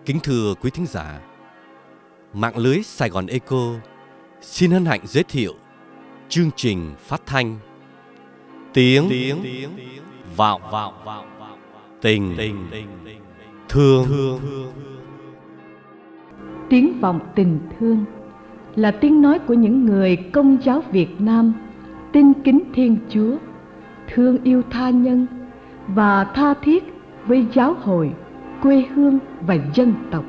Kính thưa quý thính giả, mạng lưới Sài Gòn Echo xin hân hạnh giới thiệu chương trình phát thanh Tiếng Vọng Tình Thương. Tiếng vọng tình thương là tiếng nói của những người Công giáo Việt Nam tin kính Thiên Chúa, thương yêu tha nhân và tha thiết với giáo hội, quê hương và dân tộc.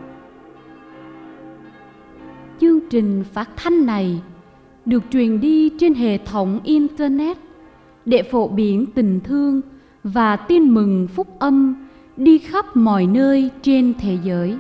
Chương trình phát thanh này được truyền đi trên hệ thống Internet để phổ biến tình thương và tin mừng phúc âm đi khắp mọi nơi trên thế giới.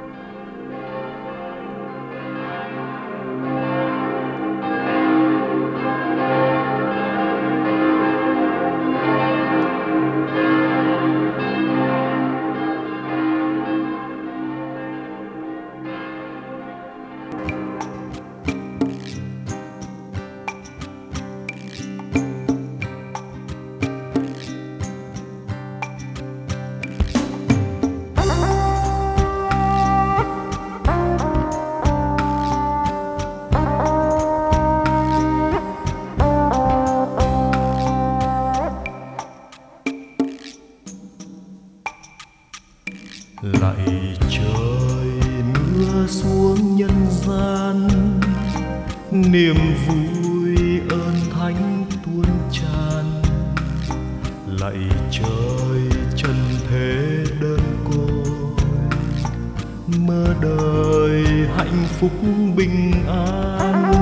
Lạy trời mưa xuống nhân gian, niềm vui ơn thánh tuôn tràn. Lạy trời trần thế đơn côi, mơ đời hạnh phúc bình an.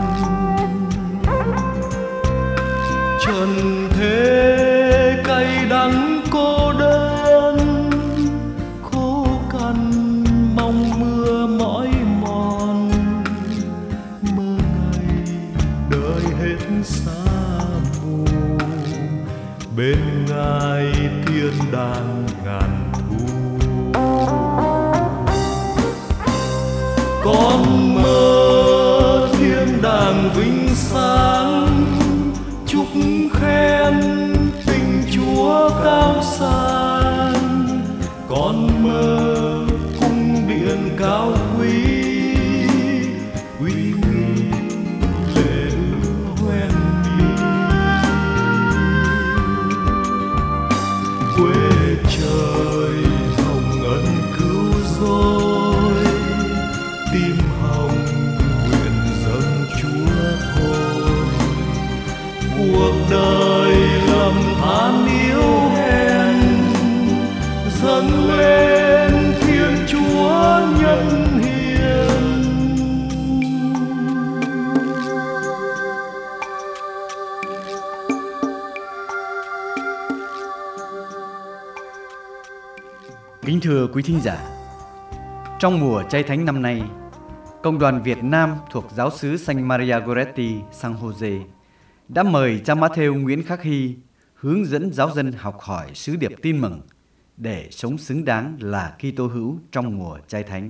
Trần thế cay đắng cô đơn, khô cằn mong mưa mỏi mòn. Mơ ngày đời hết xa mù, bên Ngài thiên đàng ngàn thu. Con mơ thiên đàng vinh sáng, chúc khen tình Chúa cao sang. Con mơ cung điện cao quý, uy nghi lễ hoen mi. Quê trời hồng ân cứu rỗi, tim hồng nguyện dâng Chúa thôi. Cuộc đời lầm than yếu hèn, dâng lên Thiên Chúa nhân hiền. Kính thưa quý thính giả, trong mùa Chay Thánh năm nay, Công đoàn Việt Nam thuộc giáo xứ Saint Maria Goretti, San Jose đã mời cha Matthew Nguyễn Khắc Hy hướng dẫn giáo dân học hỏi sứ điệp tin mừng để sống xứng đáng là Kitô hữu trong mùa Chay Thánh.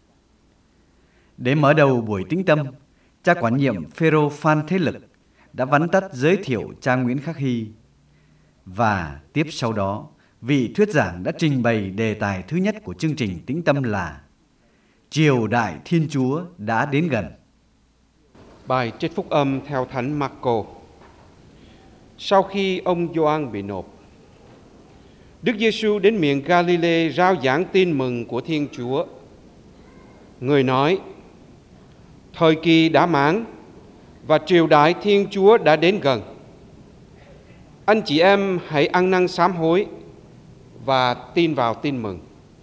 Để mở đầu buổi tĩnh tâm, cha quản nhiệm Phêrô Phan Thế Lực đã vắn tắt giới thiệu cha Nguyễn Khắc Hy, và tiếp sau đó, vị thuyết giảng đã trình bày đề tài thứ nhất của chương trình tĩnh tâm là Triều đại Thiên Chúa đã đến gần. Bài trích phúc âm theo Thánh Marco. Sau khi ông Gioan bị nộp, Đức Giêsu đến miền Galilee rao giảng tin mừng của Thiên Chúa. Người nói: thời kỳ đã mãn và triều đại Thiên Chúa đã đến gần. Anh chị em hãy ăn năn sám hối và tin vào tin mừng.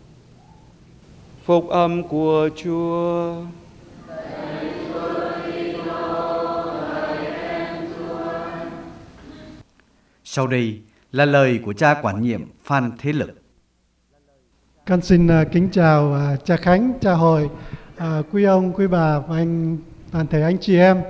Phúc âm của Chúa. Sau đây là lời của cha quản nhiệm Phan Thế Lực. Con xin kính chào cha Khánh, cha Hội, quý ông, quý bà và toàn thể anh chị em.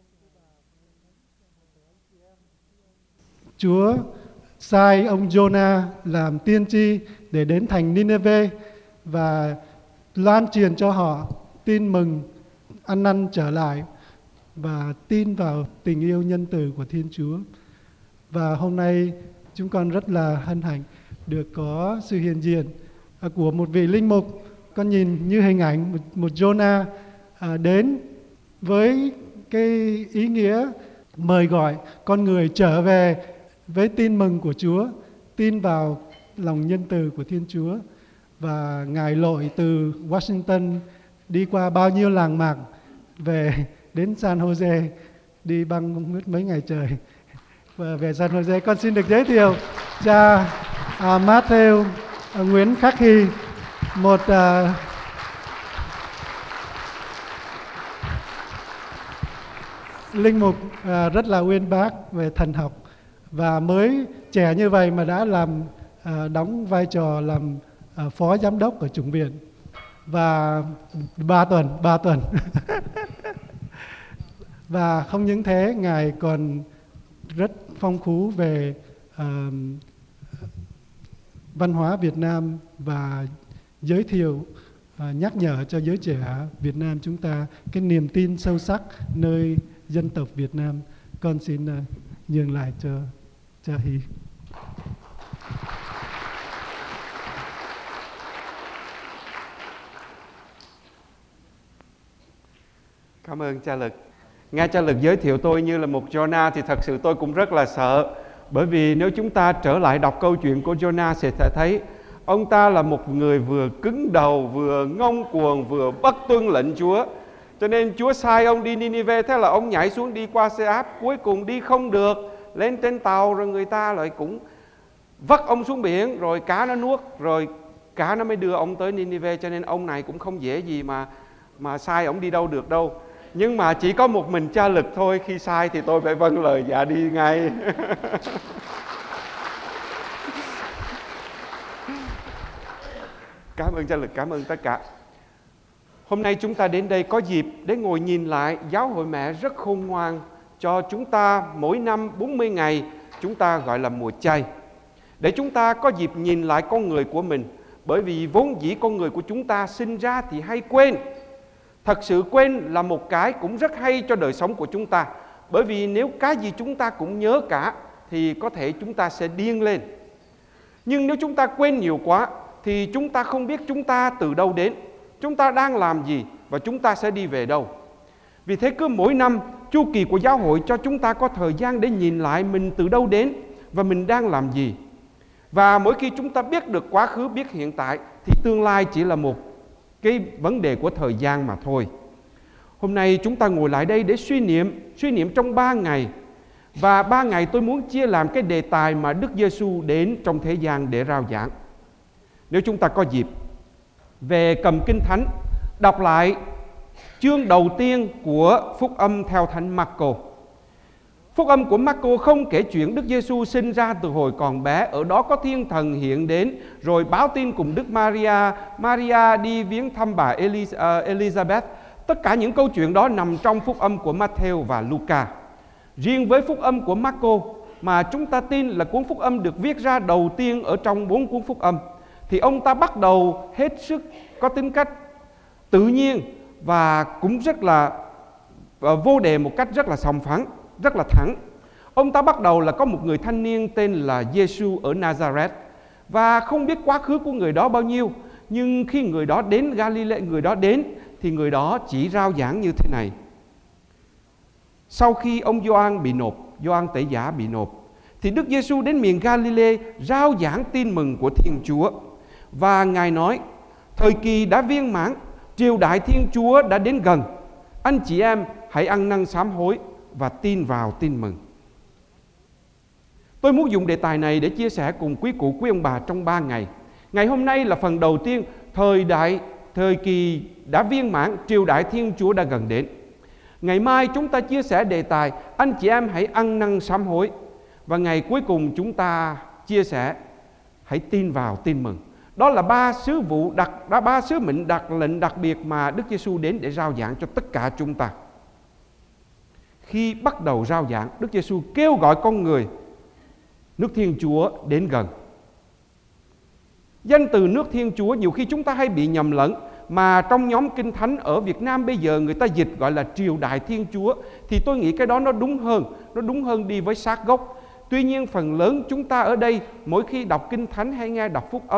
Chúa sai ông Jonah làm tiên tri để đến thành Nineveh và loan truyền cho họ tin mừng, ăn năn trở lại và tin vào tình yêu nhân từ của Thiên Chúa. Và hôm nay chúng con rất là hân hạnh được có sự hiện diện của một vị linh mục con nhìn như hình ảnh một Jonah đến với cái ý nghĩa mời gọi con người trở về với tin mừng của Chúa, tin vào lòng nhân từ của Thiên Chúa. Và Ngài lội từ Washington đi qua bao nhiêu làng mạc về đến San Jose, đi băng không biết mấy ngày trời và về San Jose. Con xin được giới thiệu cha Matthew Nguyễn Khắc Hy, một linh mục rất là uyên bác về thần học, và mới trẻ như vậy mà đã đóng vai trò làm phó giám đốc ở chủng viện, và 3 tuần và không những thế, Ngài còn rất phong phú về văn hóa Việt Nam và giới thiệu, nhắc nhở cho giới trẻ Việt Nam chúng ta cái niềm tin sâu sắc nơi dân tộc Việt Nam. Con xin nhường lại cho cha Hy. Cảm ơn cha Lực. Nghe cha Lực giới thiệu tôi như là một Jonah thì thật sự tôi cũng rất là sợ. Bởi vì nếu chúng ta trở lại đọc câu chuyện của Jonah sẽ thấy ông ta là một người vừa cứng đầu, vừa ngông cuồng, vừa bất tuân lệnh Chúa. Cho nên Chúa sai ông đi Ninive, thế là ông nhảy xuống đi qua xe áp, cuối cùng đi không được, lên trên tàu rồi người ta lại cũng vắt ông xuống biển, rồi cá nó nuốt, rồi cá nó mới đưa ông tới Ninive. Cho nên ông này cũng không dễ gì mà sai ông đi đâu được đâu. Nhưng mà chỉ có một mình cha Lực thôi, khi sai thì tôi phải vâng lời dạ đi ngay. Cảm ơn cha Lực, cảm ơn tất cả. Hôm nay chúng ta đến đây có dịp để ngồi nhìn lại giáo hội mẹ rất khôn ngoan cho chúng ta mỗi năm 40 ngày chúng ta gọi là mùa chay. Để chúng ta có dịp nhìn lại con người của mình. Bởi vì vốn dĩ con người của chúng ta sinh ra thì hay quên. Thật sự quên là một cái cũng rất hay cho đời sống của chúng ta. Bởi vì nếu cái gì chúng ta cũng nhớ cả thì có thể chúng ta sẽ điên lên. Nhưng nếu chúng ta quên nhiều quá thì chúng ta không biết chúng ta từ đâu đến, chúng ta đang làm gì và chúng ta sẽ đi về đâu. Vì thế cứ mỗi năm chu kỳ của giáo hội cho chúng ta có thời gian để nhìn lại mình từ đâu đến và mình đang làm gì. Và mỗi khi chúng ta biết được quá khứ, biết hiện tại thì tương lai chỉ là một cái vấn đề của thời gian mà thôi. Hôm nay chúng ta ngồi lại đây để suy niệm trong 3 ngày. Và 3 ngày tôi muốn chia làm cái đề tài mà Đức Giêsu đến trong thế gian để rao giảng. Nếu chúng ta có dịp về cầm Kinh Thánh, đọc lại chương đầu tiên của Phúc âm theo Thánh Marco. Phúc âm của Marco không kể chuyện Đức Giêsu sinh ra từ hồi còn bé, ở đó có thiên thần hiện đến rồi báo tin cùng Đức Maria đi viếng thăm bà Elizabeth. Tất cả những câu chuyện đó nằm trong Phúc âm của Matthew và Luca. Riêng với Phúc âm của Marco mà chúng ta tin là cuốn Phúc âm được viết ra đầu tiên ở trong 4 cuốn Phúc âm, thì ông ta bắt đầu hết sức có tính cách tự nhiên và cũng rất là vô đề, một cách rất là sòng phẳng, rất là thẳng. Ông ta bắt đầu là có một người thanh niên tên là Giêsu ở Nazareth, và không biết quá khứ của người đó bao nhiêu, nhưng khi người đó đến Galilee, người đó đến thì người đó chỉ rao giảng như thế này. Sau khi ông Gioan Tẩy Giả bị nộp, thì Đức Giêsu đến miền Galilee rao giảng tin mừng của Thiên Chúa. Và Ngài nói, thời kỳ đã viên mãn, triều đại Thiên Chúa đã đến gần. Anh chị em hãy ăn năn sám hối và tin vào tin mừng. Tôi muốn dùng đề tài này để chia sẻ cùng quý cụ, quý ông bà trong 3 ngày. Ngày hôm nay là phần đầu tiên, thời kỳ đã viên mãn, triều đại Thiên Chúa đã gần đến. Ngày mai chúng ta chia sẻ đề tài anh chị em hãy ăn năn sám hối. Và ngày cuối cùng chúng ta chia sẻ hãy tin vào tin mừng. Đó là 3 sứ mệnh lệnh đặc biệt mà Đức Giêsu đến để rao giảng cho tất cả chúng ta. Khi bắt đầu rao giảng, Đức Giêsu kêu gọi con người nước Thiên Chúa đến gần. Danh từ nước Thiên Chúa nhiều khi chúng ta hay bị nhầm lẫn, mà trong nhóm Kinh Thánh ở Việt Nam bây giờ người ta dịch gọi là triều đại Thiên Chúa, thì tôi nghĩ cái đó nó đúng hơn đi với sát gốc. Tuy nhiên phần lớn chúng ta ở đây mỗi khi đọc Kinh Thánh hay nghe đọc Phúc âm,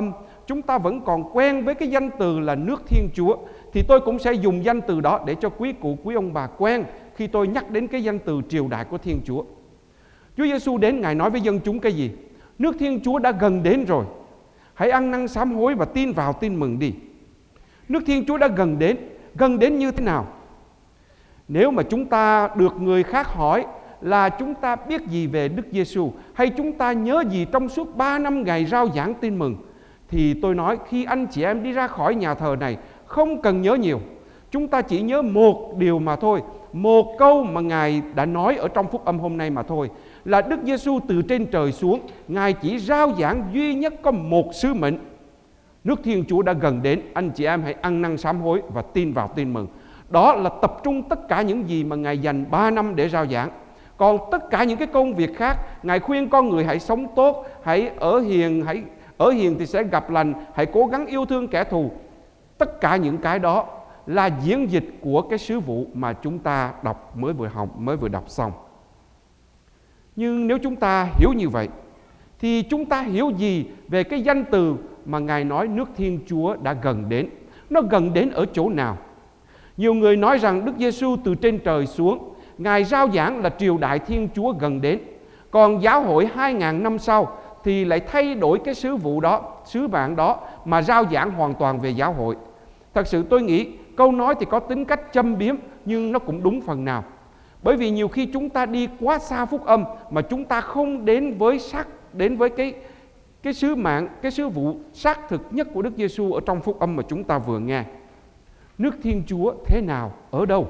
chúng ta vẫn còn quen với cái danh từ là nước Thiên Chúa, thì tôi cũng sẽ dùng danh từ đó để cho quý cụ, quý ông bà quen khi tôi nhắc đến cái danh từ triều đại của Thiên Chúa. Chúa Giêsu đến, Ngài nói với dân chúng cái gì? Nước Thiên Chúa đã gần đến rồi. Hãy ăn năn sám hối và tin vào tin mừng đi. Nước Thiên Chúa đã gần đến như thế nào? Nếu mà chúng ta được người khác hỏi là chúng ta biết gì về Đức Giêsu, hay chúng ta nhớ gì trong suốt 3 năm Ngài rao giảng tin mừng, thì tôi nói khi anh chị em đi ra khỏi nhà thờ này, không cần nhớ nhiều. Chúng ta chỉ nhớ một điều mà thôi, một câu mà Ngài đã nói ở trong phúc âm hôm nay mà thôi, là Đức Giêsu từ trên trời xuống, Ngài chỉ rao giảng duy nhất có một sứ mệnh: nước Thiên Chúa đã gần đến, anh chị em hãy ăn năn sám hối và tin vào tin mừng. Đó là tập trung tất cả những gì mà Ngài dành 3 năm để rao giảng. Còn tất cả những cái công việc khác, Ngài khuyên con người hãy sống tốt, hãy ở hiền thì sẽ gặp lành, hãy cố gắng yêu thương kẻ thù. Tất cả những cái đó là diễn dịch của cái sứ vụ mà chúng ta mới vừa đọc xong. Nhưng nếu chúng ta hiểu như vậy, thì chúng ta hiểu gì về cái danh từ mà Ngài nói nước Thiên Chúa đã gần đến? Nó gần đến ở chỗ nào? Nhiều người nói rằng Đức Giêsu từ trên trời xuống, Ngài rao giảng là triều đại Thiên Chúa gần đến. Còn giáo hội 2000 năm sau thì lại thay đổi cái sứ vụ đó, sứ mạng đó, mà rao giảng hoàn toàn về giáo hội. Thật sự tôi nghĩ câu nói thì có tính cách châm biếm, nhưng nó cũng đúng phần nào. Bởi vì nhiều khi chúng ta đi quá xa phúc âm mà chúng ta không đến với cái sứ mạng, cái sứ vụ xác thực nhất của Đức Giêsu ở trong phúc âm mà chúng ta vừa nghe. Nước Thiên Chúa thế nào, ở đâu?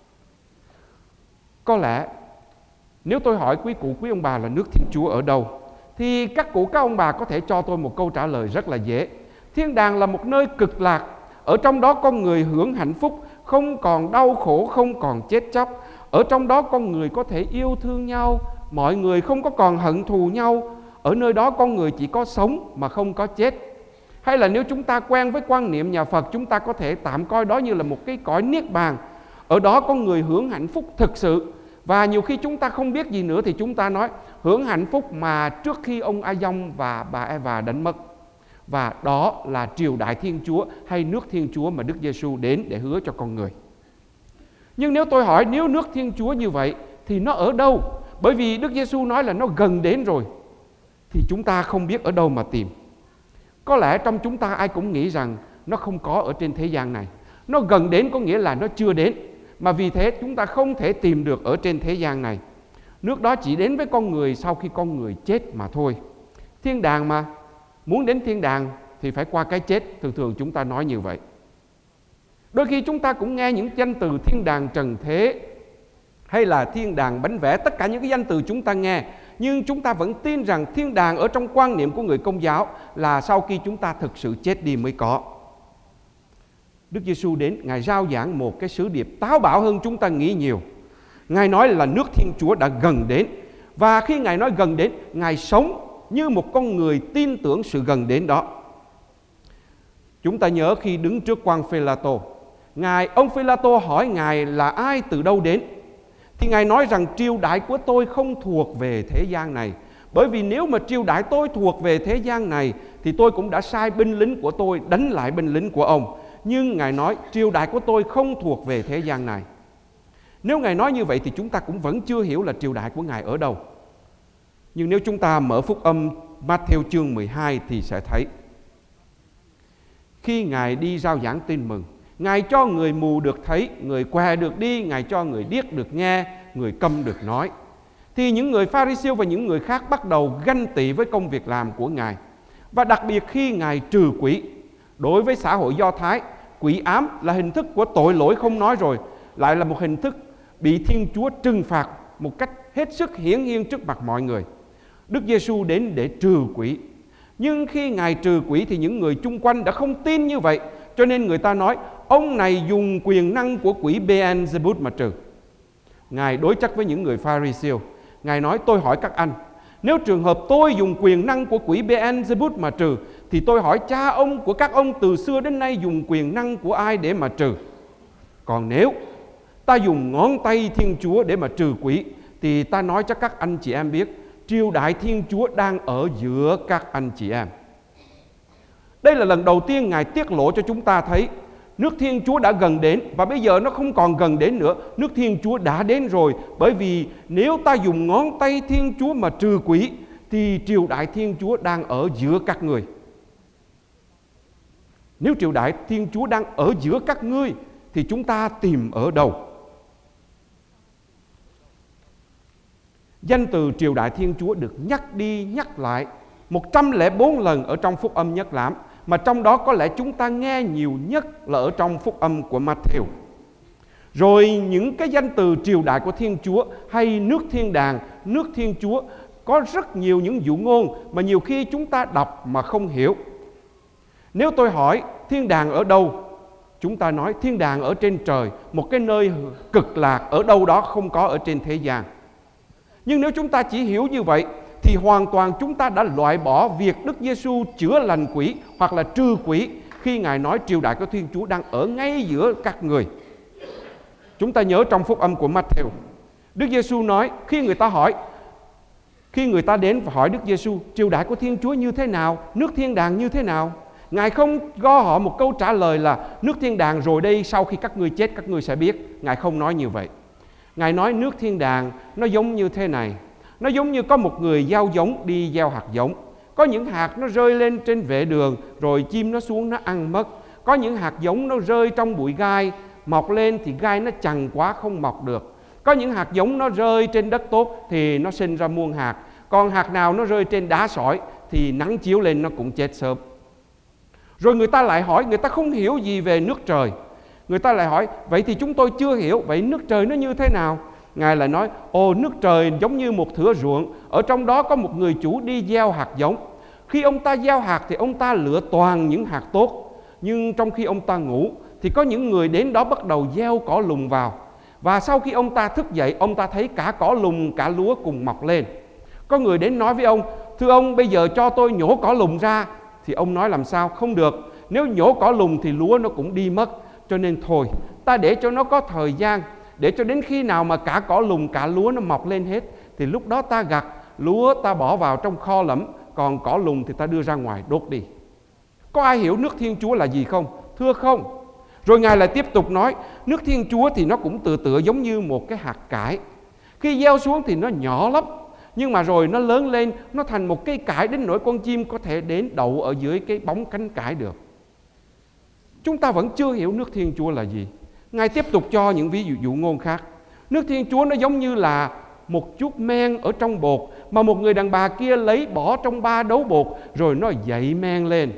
Có lẽ nếu tôi hỏi quý cụ, quý ông bà là nước Thiên Chúa ở đâu, thì các cụ, các ông bà có thể cho tôi một câu trả lời rất là dễ. Thiên đàng là một nơi cực lạc, ở trong đó con người hưởng hạnh phúc, không còn đau khổ, không còn chết chóc. Ở trong đó con người có thể yêu thương nhau, mọi người không có còn hận thù nhau. Ở nơi đó con người chỉ có sống mà không có chết. Hay là nếu chúng ta quen với quan niệm nhà Phật, chúng ta có thể tạm coi đó như là một cái cõi niết bàn. Ở đó con người hưởng hạnh phúc thực sự. Và nhiều khi chúng ta không biết gì nữa thì chúng ta nói hưởng hạnh phúc mà trước khi ông A Dông và bà Eva đánh mất. Và đó là triều đại Thiên Chúa hay nước Thiên Chúa mà Đức Giêsu đến để hứa cho con người. Nhưng nếu tôi hỏi nếu nước Thiên Chúa như vậy thì nó ở đâu? Bởi vì Đức Giêsu nói là nó gần đến rồi, thì chúng ta không biết ở đâu mà tìm. Có lẽ trong chúng ta ai cũng nghĩ rằng nó không có ở trên thế gian này. Nó gần đến có nghĩa là nó chưa đến, mà vì thế chúng ta không thể tìm được ở trên thế gian này. Nước đó chỉ đến với con người sau khi con người chết mà thôi. Thiên đàng mà, muốn đến thiên đàng thì phải qua cái chết, thường chúng ta nói như vậy. Đôi khi chúng ta cũng nghe những danh từ thiên đàng trần thế hay là thiên đàng bánh vẽ, tất cả những cái danh từ chúng ta nghe, nhưng chúng ta vẫn tin rằng thiên đàng ở trong quan niệm của người Công giáo là sau khi chúng ta thực sự chết đi mới có. Đức Giêsu đến, Ngài rao giảng một cái sứ điệp táo bạo hơn chúng ta nghĩ nhiều. Ngài nói là nước Thiên Chúa đã gần đến. Và khi Ngài nói gần đến, Ngài sống như một con người tin tưởng sự gần đến đó. Chúng ta nhớ khi đứng trước quan Phê-la-tô, ông Phê-la-tô hỏi Ngài là ai, từ đâu đến, thì Ngài nói rằng triều đại của tôi không thuộc về thế gian này. Bởi vì nếu mà triều đại tôi thuộc về thế gian này thì tôi cũng đã sai binh lính của tôi đánh lại binh lính của ông. Nhưng Ngài nói triều đại của tôi không thuộc về thế gian này. Nếu Ngài nói như vậy thì chúng ta cũng vẫn chưa hiểu là triều đại của Ngài ở đâu. Nhưng nếu chúng ta mở phúc âm Ma-thêu chương 12 thì sẽ thấy khi Ngài đi rao giảng tin mừng, Ngài cho người mù được thấy, người què được đi, Ngài cho người điếc được nghe, người câm được nói. Thì những người Pha-ri-siêu và những người khác bắt đầu ganh tị với công việc làm của Ngài. Và đặc biệt khi Ngài trừ quỷ. Đối với xã hội Do Thái, quỷ ám là hình thức của tội lỗi không nói rồi, lại là một hình thức bị Thiên Chúa trừng phạt một cách hết sức hiển nhiên trước mặt mọi người. Đức Giêsu đến để trừ quỷ. Nhưng khi Ngài trừ quỷ thì những người chung quanh đã không tin như vậy, cho nên người ta nói ông này dùng quyền năng của quỷ Beelzebub mà trừ. Ngài đối chất với những người Pha-ri-siêu. Ngài nói tôi hỏi các anh, nếu trường hợp tôi dùng quyền năng của quỷ Beelzebub mà trừ, thì tôi hỏi cha ông của các ông từ xưa đến nay dùng quyền năng của ai để mà trừ? Còn nếu ta dùng ngón tay Thiên Chúa để mà trừ quỷ, thì ta nói cho các anh chị em biết triều đại Thiên Chúa đang ở giữa các anh chị em. Đây là lần đầu tiên Ngài tiết lộ cho chúng ta thấy nước Thiên Chúa đã gần đến, và bây giờ nó không còn gần đến nữa. Nước Thiên Chúa đã đến rồi, bởi vì nếu ta dùng ngón tay Thiên Chúa mà trừ quỷ thì triều đại Thiên Chúa đang ở giữa các ngươi. Nếu triều đại Thiên Chúa đang ở giữa các ngươi thì chúng ta tìm ở đâu? Danh từ triều đại Thiên Chúa được nhắc đi nhắc lại 104 lần ở trong Phúc Âm Nhất Lãm, mà trong đó có lẽ chúng ta nghe nhiều nhất là ở trong Phúc Âm của Ma-thêu. Rồi những cái danh từ triều đại của Thiên Chúa hay nước thiên đàng, nước Thiên Chúa, có rất nhiều những dụ ngôn mà nhiều khi chúng ta đọc mà không hiểu. Nếu tôi hỏi thiên đàng ở đâu, chúng ta nói thiên đàng ở trên trời, một cái nơi cực lạc ở đâu đó không có ở trên thế gian. Nhưng nếu chúng ta chỉ hiểu như vậy thì hoàn toàn chúng ta đã loại bỏ việc Đức Giêsu chữa lành quỷ hoặc là trừ quỷ khi Ngài nói triều đại của Thiên Chúa đang ở ngay giữa các người. Chúng ta nhớ trong Phúc Âm của Ma-thêu, Đức Giêsu nói khi người ta đến và hỏi Đức Giêsu triều đại của Thiên Chúa như thế nào, nước thiên đàng như thế nào, Ngài không cho họ một câu trả lời là nước thiên đàng rồi đây, sau khi các ngươi chết các ngươi sẽ biết. Ngài không nói như vậy. Ngài nói nước thiên đàng nó giống như thế này. Nó giống như có một người gieo giống đi gieo hạt giống. Có những hạt nó rơi lên trên vệ đường, rồi chim nó xuống nó ăn mất. Có những hạt giống nó rơi trong bụi gai, mọc lên thì gai nó chằng quá không mọc được. Có những hạt giống nó rơi trên đất tốt thì nó sinh ra muôn hạt. Còn hạt nào nó rơi trên đá sỏi thì nắng chiếu lên nó cũng chết sớm. Rồi người ta lại hỏi, người ta không hiểu gì về nước trời. Người ta lại hỏi, vậy thì chúng tôi chưa hiểu, vậy nước trời nó như thế nào? Ngài lại nói, nước trời giống như một thửa ruộng, ở trong đó có một người chủ đi gieo hạt giống. Khi ông ta gieo hạt thì ông ta lựa toàn những hạt tốt, nhưng trong khi ông ta ngủ thì có những người đến đó bắt đầu gieo cỏ lùng vào. Và sau khi ông ta thức dậy, ông ta thấy cả cỏ lùng cả lúa cùng mọc lên. Có người đến nói với ông, thưa ông, bây giờ cho tôi nhổ cỏ lùng ra. Thì ông nói làm sao? Không được, nếu nhổ cỏ lùng thì lúa nó cũng đi mất. Cho nên thôi, ta để cho nó có thời gian, để cho đến khi nào mà cả cỏ lùng cả lúa nó mọc lên hết, thì lúc đó ta gặt, lúa ta bỏ vào trong kho lẫm, còn cỏ lùng thì ta đưa ra ngoài đốt đi. Có ai hiểu nước Thiên Chúa là gì không? Thưa không. Rồi Ngài lại tiếp tục nói, nước Thiên Chúa thì nó cũng tựa giống như một cái hạt cải. Khi gieo xuống thì nó nhỏ lắm, nhưng mà rồi nó lớn lên, nó thành một cây cải đến nỗi con chim có thể đến đậu ở dưới cái bóng cánh cải được. Chúng ta vẫn chưa hiểu nước Thiên Chúa là gì. Ngài tiếp tục cho những ví dụ ngôn khác. Nước Thiên Chúa nó giống như là một chút men ở trong bột mà một người đàn bà kia lấy bỏ trong 3 đấu bột rồi nó dậy men lên.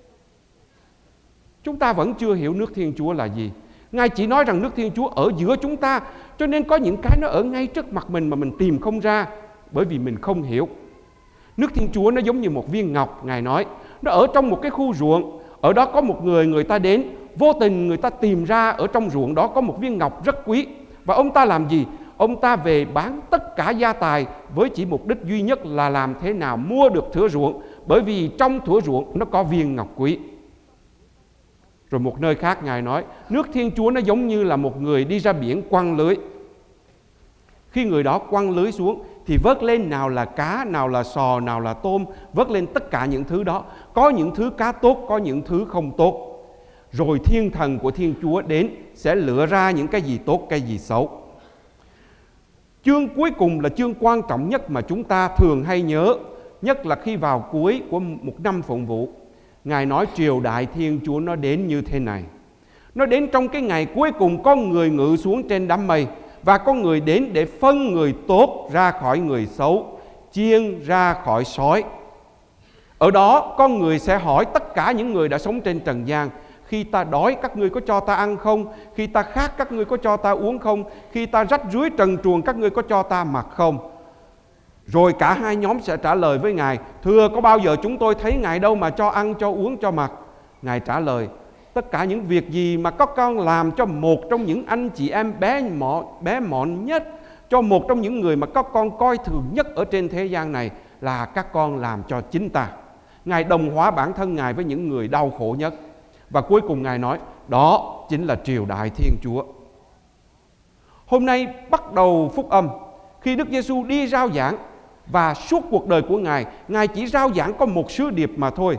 Chúng ta vẫn chưa hiểu nước Thiên Chúa là gì. Ngài chỉ nói rằng nước Thiên Chúa ở giữa chúng ta, cho nên có những cái nó ở ngay trước mặt mình mà mình tìm không ra, bởi vì mình không hiểu. Nước Thiên Chúa nó giống như một viên ngọc, Ngài nói. Nó ở trong một cái khu ruộng, ở đó có một người ta đến, vô tình người ta tìm ra ở trong ruộng đó có một viên ngọc rất quý. Và ông ta làm gì? Ông ta về bán tất cả gia tài với chỉ mục đích duy nhất là làm thế nào mua được thửa ruộng, bởi vì trong thửa ruộng nó có viên ngọc quý. Rồi một nơi khác Ngài nói, nước Thiên Chúa nó giống như là một người đi ra biển quăng lưới. Khi người đó quăng lưới xuống thì vớt lên nào là cá, nào là sò, nào là tôm, vớt lên tất cả những thứ đó. Có những thứ cá tốt, có những thứ không tốt. Rồi thiên thần của Thiên Chúa đến sẽ lựa ra những cái gì tốt, cái gì xấu. Chương cuối cùng là chương quan trọng nhất mà chúng ta thường hay nhớ, nhất là khi vào cuối của một năm phụng vụ. Ngài nói triều đại Thiên Chúa nó đến như thế này. Nó đến trong cái ngày cuối cùng, có người ngự xuống trên đám mây, và có người đến để phân người tốt ra khỏi người xấu, chiên ra khỏi sói. Ở đó con người sẽ hỏi tất cả những người đã sống trên trần gian, khi ta đói các ngươi có cho ta ăn không? Khi ta khát các ngươi có cho ta uống không? Khi ta rách rưới trần truồng các ngươi có cho ta mặc không? Rồi cả hai nhóm sẽ trả lời với Ngài, thưa có bao giờ chúng tôi thấy Ngài đâu mà cho ăn, cho uống, cho mặc? Ngài trả lời, tất cả những việc gì mà các con làm cho một trong những anh chị em bé mọn nhất, cho một trong những người mà các con coi thường nhất ở trên thế gian này, là các con làm cho chính ta. Ngài đồng hóa bản thân Ngài với những người đau khổ nhất. Và cuối cùng Ngài nói, đó chính là triều đại Thiên Chúa. Hôm nay bắt đầu phúc âm, khi Đức Giêsu đi rao giảng, và suốt cuộc đời của Ngài chỉ rao giảng có một sứ điệp mà thôi.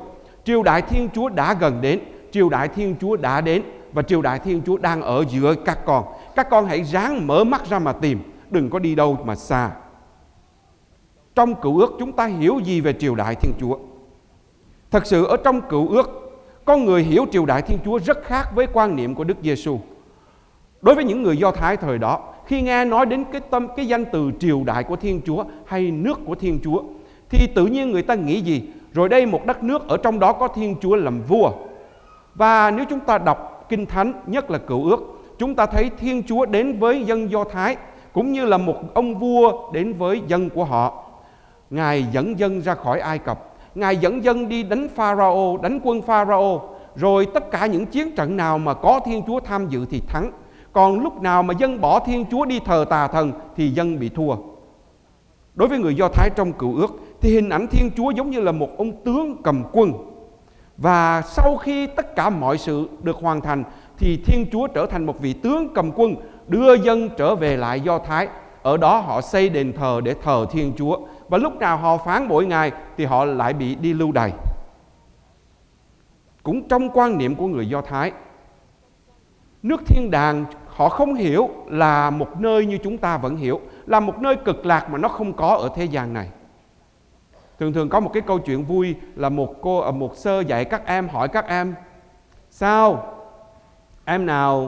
Triều đại Thiên Chúa đã gần đến, triều đại Thiên Chúa đã đến, và triều đại Thiên Chúa đang ở giữa các con. Các con hãy ráng mở mắt ra mà tìm, đừng có đi đâu mà xa. Trong Cựu Ước chúng ta hiểu gì về triều đại Thiên Chúa? Thật sự ở trong Cựu Ước, con người hiểu triều đại Thiên Chúa rất khác với quan niệm của Đức Giêsu. Đối với những người Do Thái thời đó, khi nghe nói đến cái danh từ triều đại của Thiên Chúa hay nước của Thiên Chúa, thì tự nhiên người ta nghĩ gì? Rồi đây một đất nước, ở trong đó có Thiên Chúa làm vua. Và nếu chúng ta đọc Kinh Thánh, nhất là Cựu Ước, chúng ta thấy Thiên Chúa đến với dân Do Thái cũng như là một ông vua đến với dân của họ. Ngài dẫn dân ra khỏi Ai Cập, Ngài dẫn dân đi đánh Pharaoh, đánh quân Pharaoh. Rồi tất cả những chiến trận nào mà có Thiên Chúa tham dự thì thắng. Còn lúc nào mà dân bỏ Thiên Chúa đi thờ tà thần thì dân bị thua. Đối với người Do Thái trong Cựu Ước thì hình ảnh Thiên Chúa giống như là một ông tướng cầm quân. Và sau khi tất cả mọi sự được hoàn thành thì Thiên Chúa trở thành một vị tướng cầm quân, đưa dân trở về lại Do Thái. Ở đó họ xây đền thờ để thờ Thiên Chúa. Và lúc nào họ phán bội Ngài thì họ lại bị đi lưu đày. Cũng trong quan niệm của người Do Thái, nước thiên đàng họ không hiểu là một nơi như chúng ta vẫn hiểu, là một nơi cực lạc mà nó không có ở thế gian này. Thường có một cái câu chuyện vui là một sơ dạy các em, hỏi các em: sao em nào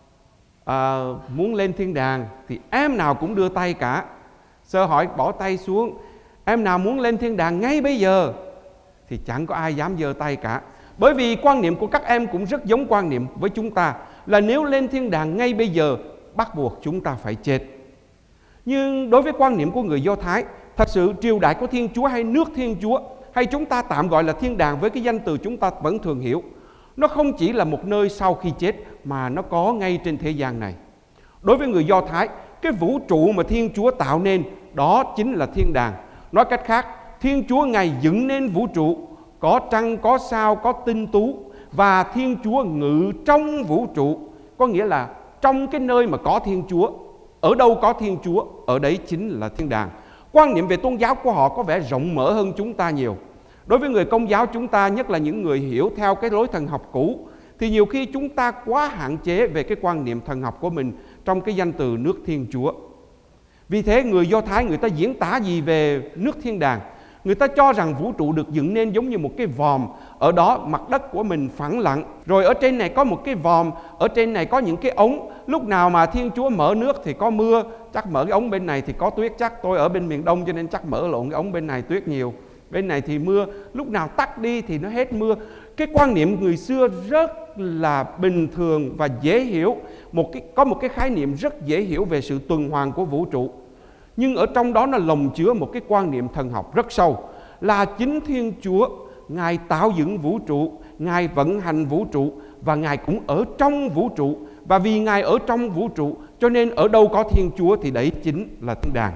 muốn lên thiên đàng? Thì em nào cũng đưa tay cả. Sơ hỏi bỏ tay xuống: em nào muốn lên thiên đàng ngay bây giờ? Thì chẳng có ai dám giơ tay cả. Bởi vì quan niệm của các em cũng rất giống quan niệm với chúng ta, là nếu lên thiên đàng ngay bây giờ, bắt buộc chúng ta phải chết. Nhưng đối với quan niệm của người Do Thái, thật sự triều đại của Thiên Chúa hay nước Thiên Chúa, hay chúng ta tạm gọi là thiên đàng với cái danh từ chúng ta vẫn thường hiểu, nó không chỉ là một nơi sau khi chết, mà nó có ngay trên thế gian này. Đối với người Do Thái, cái vũ trụ mà Thiên Chúa tạo nên, đó chính là thiên đàng. Nói cách khác, Thiên Chúa Ngài dựng nên vũ trụ, có trăng, có sao, có tinh tú, và Thiên Chúa ngự trong vũ trụ, có nghĩa là trong cái nơi mà có Thiên Chúa. Ở đâu có Thiên Chúa, ở đấy chính là thiên đàng. Quan niệm về tôn giáo của họ có vẻ rộng mở hơn chúng ta nhiều. Đối với người Công giáo chúng ta, nhất là những người hiểu theo cái lối thần học cũ, thì nhiều khi chúng ta quá hạn chế về cái quan niệm thần học của mình trong cái danh từ nước Thiên Chúa. Vì thế người Do Thái người ta diễn tả gì về nước thiên đàng? Người ta cho rằng vũ trụ được dựng nên giống như một cái vòm, ở đó mặt đất của mình phẳng lặng, rồi ở trên này có một cái vòm, ở trên này có những cái ống. Lúc nào mà Thiên Chúa mở nước thì có mưa, chắc mở cái ống bên này thì có tuyết. Chắc tôi ở bên miền Đông cho nên chắc mở lộn cái ống bên này tuyết nhiều, bên này thì mưa. Lúc nào tắt đi thì nó hết mưa. Cái quan niệm người xưa rất là bình thường và dễ hiểu, có một cái khái niệm rất dễ hiểu về sự tuần hoàn của vũ trụ. Nhưng ở trong đó nó lồng chứa một cái quan niệm thần học rất sâu, là chính Thiên Chúa, Ngài tạo dựng vũ trụ, Ngài vận hành vũ trụ, và Ngài cũng ở trong vũ trụ. Và vì Ngài ở trong vũ trụ, cho nên ở đâu có Thiên Chúa thì đấy chính là thiên đàng.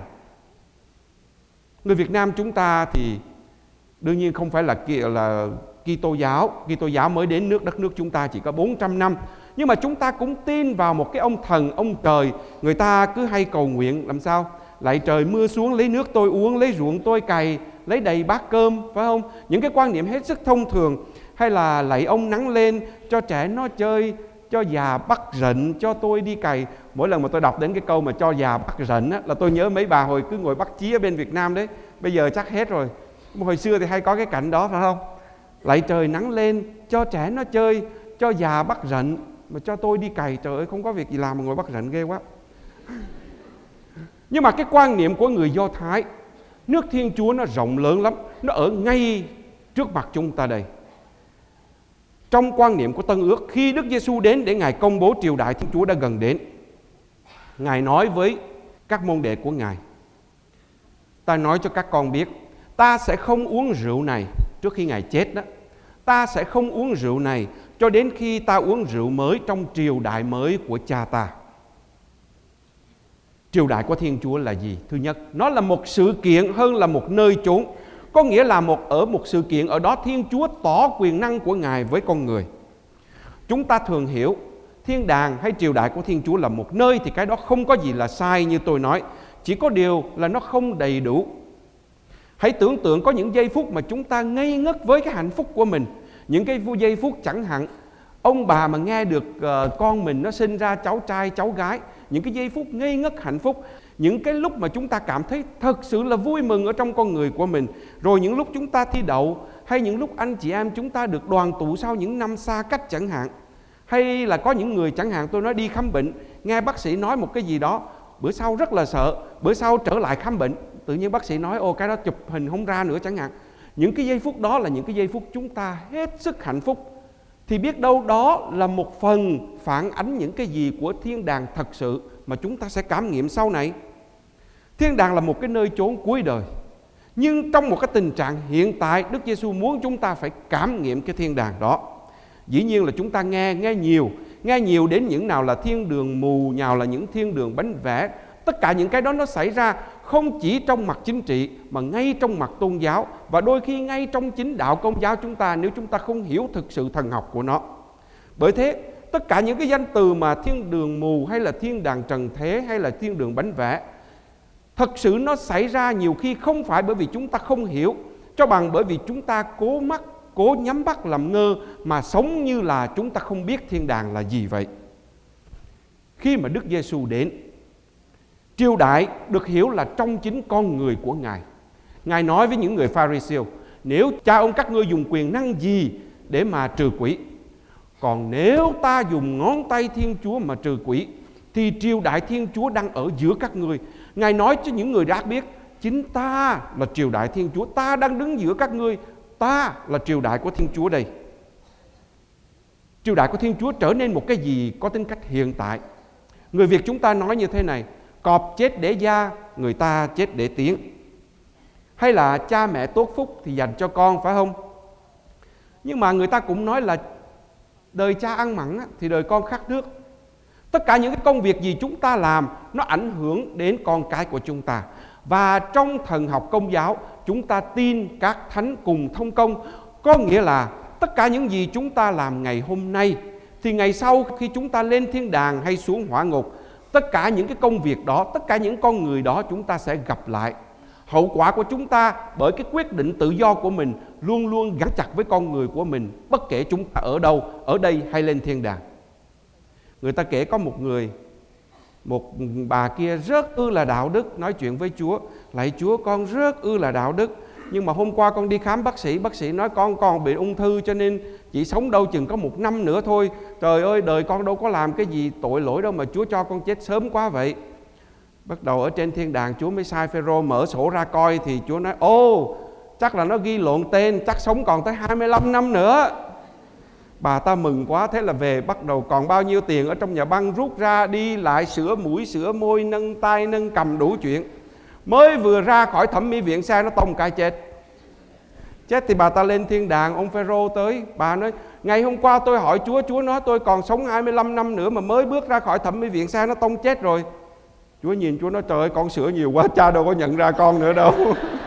Người Việt Nam chúng ta thì đương nhiên không phải là Kitô giáo mới đến đất nước chúng ta chỉ có 400 năm. Nhưng mà chúng ta cũng tin vào một cái ông thần, ông trời. Người ta cứ hay cầu nguyện làm sao? Lạy trời mưa xuống lấy nước tôi uống, lấy ruộng tôi cày, lấy đầy bát cơm, phải không? Những cái quan niệm hết sức thông thường. Hay là lạy ông nắng lên cho trẻ nó chơi, cho già bắt rệnh cho tôi đi cày. Mỗi lần mà tôi đọc đến cái câu mà cho già bắt rệnh á, là tôi nhớ mấy bà hồi cứ ngồi bắt chí ở bên Việt Nam đấy. Bây giờ chắc hết rồi. Hồi xưa thì hay có cái cảnh đó, phải không? Lạy trời nắng lên cho trẻ nó chơi, cho già bắt rệnh, mà cho tôi đi cày. Trời ơi, không có việc gì làm mà ngồi bắt rệnh ghê quá. Nhưng mà cái quan niệm của người Do Thái, nước Thiên Chúa nó rộng lớn lắm, nó ở ngay trước mặt chúng ta đây. Trong quan niệm của Tân Ước, khi Đức Giêsu đến để Ngài công bố triều đại Thiên Chúa đã gần đến, Ngài nói với các môn đệ của Ngài: ta nói cho các con biết, ta sẽ không uống rượu này trước khi Ngài chết đó. Ta sẽ không uống rượu này cho đến khi ta uống rượu mới trong triều đại mới của Cha ta. Triều đại của Thiên Chúa là gì? Thứ nhất, nó là một sự kiện hơn là một nơi chốn. Có nghĩa là ở một sự kiện, ở đó Thiên Chúa tỏ quyền năng của Ngài với con người. Chúng ta thường hiểu thiên đàng hay triều đại của Thiên Chúa là một nơi, thì cái đó không có gì là sai như tôi nói. Chỉ có điều là nó không đầy đủ. Hãy tưởng tượng có những giây phút mà chúng ta ngây ngất với cái hạnh phúc của mình. Những cái giây phút chẳng hạn ông bà mà nghe được con mình nó sinh ra cháu trai cháu gái, những cái giây phút ngây ngất hạnh phúc, những cái lúc mà chúng ta cảm thấy thật sự là vui mừng ở trong con người của mình. Rồi những lúc chúng ta thi đậu, hay những lúc anh chị em chúng ta được đoàn tụ sau những năm xa cách chẳng hạn. Hay là có những người chẳng hạn tôi nói đi khám bệnh, nghe bác sĩ nói một cái gì đó, bữa sau rất là sợ, bữa sau trở lại khám bệnh, tự nhiên bác sĩ nói ô cái đó chụp hình không ra nữa chẳng hạn. Những cái giây phút đó là những cái giây phút chúng ta hết sức hạnh phúc. Thì biết đâu đó là một phần phản ánh những cái gì của thiên đàng thật sự mà chúng ta sẽ cảm nghiệm sau này. Thiên đàng là một cái nơi chốn cuối đời, nhưng trong một cái tình trạng hiện tại, Đức Giêsu muốn chúng ta phải cảm nghiệm cái thiên đàng đó. Dĩ nhiên là chúng ta nghe nhiều đến những nào là thiên đường mù, nào là những thiên đường bánh vẽ. Tất cả những cái đó nó xảy ra không chỉ trong mặt chính trị mà ngay trong mặt tôn giáo, và đôi khi ngay trong chính đạo Công giáo chúng ta, nếu chúng ta không hiểu thực sự thần học của nó. Bởi thế tất cả những cái danh từ mà thiên đường mù hay là thiên đàng trần thế hay là thiên đường bánh vẽ, thật sự nó xảy ra nhiều khi không phải bởi vì chúng ta không hiểu, cho bằng bởi vì chúng ta cố nhắm mắt làm ngơ mà sống như là chúng ta không biết thiên đàng là gì vậy. Khi mà Đức Giêsu đến, triều đại được hiểu là trong chính con người của Ngài. Ngài nói với những người Pha-ri-siêu: nếu cha ông các ngươi dùng quyền năng gì để mà trừ quỷ, còn nếu ta dùng ngón tay Thiên Chúa mà trừ quỷ, thì triều đại Thiên Chúa đang ở giữa các ngươi. Ngài nói cho những người đã biết, chính ta là triều đại Thiên Chúa, ta đang đứng giữa các ngươi, ta là triều đại của Thiên Chúa đây. Triều đại của Thiên Chúa trở nên một cái gì có tính cách hiện tại. Người Việt chúng ta nói như thế này: cọp chết để da, người ta chết để tiếng. Hay là cha mẹ tốt phúc thì dành cho con, phải không? Nhưng mà người ta cũng nói là đời cha ăn mặn thì đời con khát nước. Tất cả những cái công việc gì chúng ta làm nó ảnh hưởng đến con cái của chúng ta. Và trong thần học Công giáo, chúng ta tin các thánh cùng thông công. Có nghĩa là tất cả những gì chúng ta làm ngày hôm nay thì ngày sau khi chúng ta lên thiên đàng hay xuống hỏa ngục, tất cả những cái công việc đó, tất cả những con người đó chúng ta sẽ gặp lại. Hậu quả của chúng ta bởi cái quyết định tự do của mình luôn luôn gắn chặt với con người của mình, bất kể chúng ta ở đâu, ở đây hay lên thiên đàng. Người ta kể có một bà kia rất ư là đạo đức, nói chuyện với Chúa: lạy Chúa, con rất ư là đạo đức, nhưng mà hôm qua con đi khám bác sĩ nói con còn bị ung thư, cho nên chỉ sống đâu chừng có 1 năm nữa thôi. Trời ơi, đời con đâu có làm cái gì tội lỗi đâu mà Chúa cho con chết sớm quá vậy. Bắt đầu ở trên thiên đàng Chúa mới sai Phêrô mở sổ ra coi, thì Chúa nói: ô, chắc là nó ghi lộn tên, chắc sống còn tới 25 năm nữa. Bà ta mừng quá, thế là về bắt đầu còn bao nhiêu tiền ở trong nhà băng rút ra, đi lại sửa mũi sửa môi, nâng tay nâng cầm đủ chuyện. Mới vừa ra khỏi thẩm mỹ viện xe nó tông cái chết. Chết thì bà ta lên thiên đàng, ông Phêrô tới, bà nói: ngày hôm qua tôi hỏi Chúa, Chúa nói tôi còn sống 25 năm nữa, mà mới bước ra khỏi thẩm mỹ viện xe nó tông chết rồi. Chúa nhìn Chúa nói: trời ơi, con sửa nhiều quá, cha đâu có nhận ra con nữa đâu.